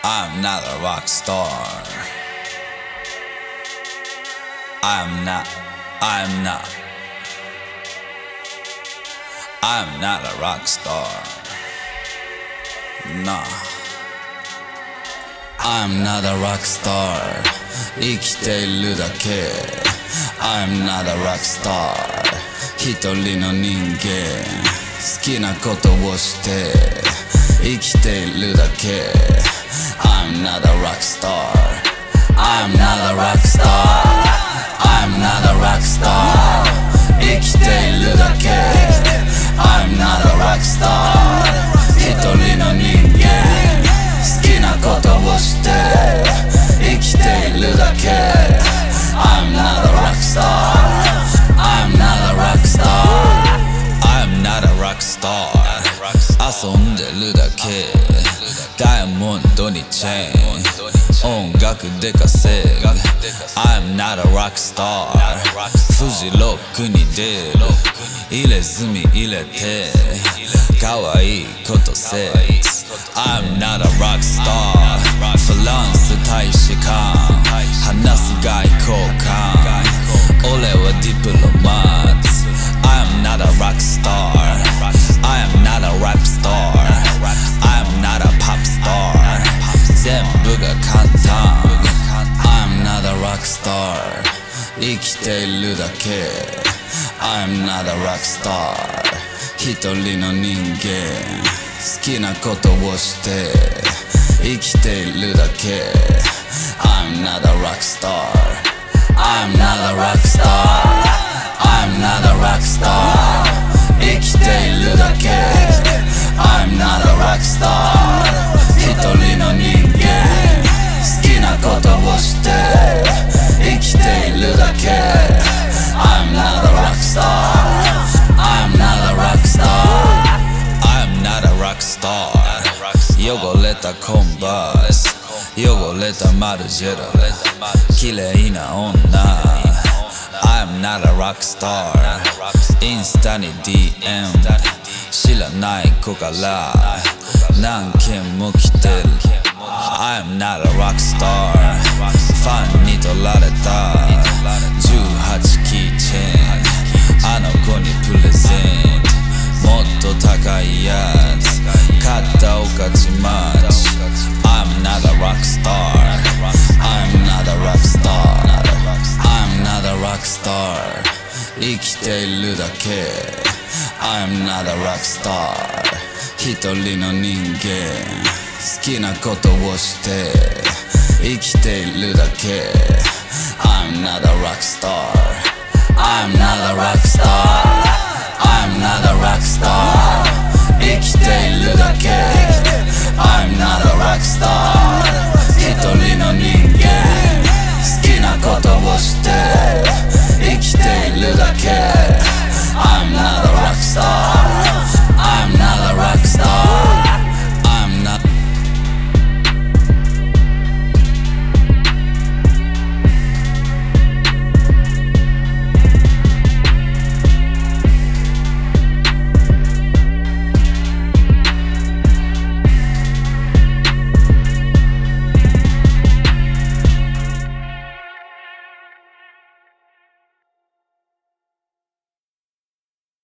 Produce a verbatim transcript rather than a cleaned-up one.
I'm not a rock star. I'm not, I'm not. I'm not a rock star. Nah. I'm not a rock star. 生きているだけ I'm not a rock star. 一人の人間好きなことをして生きているだけ I'm not a rock star. I'm not a rock star. I'm not a rock star. 生きているだけ I'm not a rock star. 一人の人間好きなことをして生きているだけ I'm not a rock star. I'm not a rock star. I'm not a rock star. 遊んでるだけダイヤモンドにチェーン音楽で稼ぐ I'm not a rock star. フジロックに出る入れ墨入れて可愛いことセックス I'm not a rock star. フランス大使館話す外交官俺はディプロマット I'm not a rock star. I am not a rap star. I am not a pop star. 全部が簡単 I'm not a rock star. 生きているだけ I'm not a rock star. 一人の人間好きなことをして生きているだけ I'm not a rock star. I'm not a rock star. I'm not a rock star. 生きているだけ I'm not a rock star. 一人の人間好きなことをして生きているだけ I'm not a rock star. I'm not a rock star. I'm not a rock star. 汚れたコンバース汚れたマルジェラ綺麗な女 I'm not a rock star. インスタに ディーエム 知らない子から何件も来てる I'm not a rock star. ファンに取られたじゅうはちキーチェーンあの子にプレゼントもっと高いやつ買ったおかちマッチ I'm not a rock star. I'm not a rock star. I'm not a rock star. 生きているだけ I'm not a rock star. 一人の人間好きなことをして生きているだけ I'm not a rock star. I'm not a rock star.